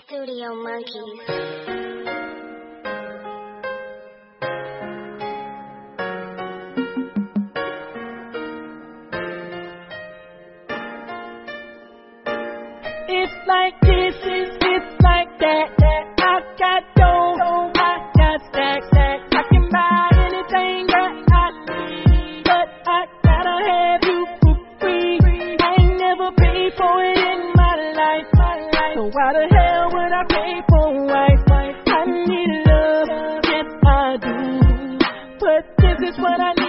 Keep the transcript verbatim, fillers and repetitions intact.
Studio Monkeys. It's like this, it's, it's like that. I got dough, I got stacks. I can buy anything that I need, but I gotta have you for free. I ain't never paid for it in my life, so why the hell would I pay for a wife? I need love, yes I do, but this is what I need.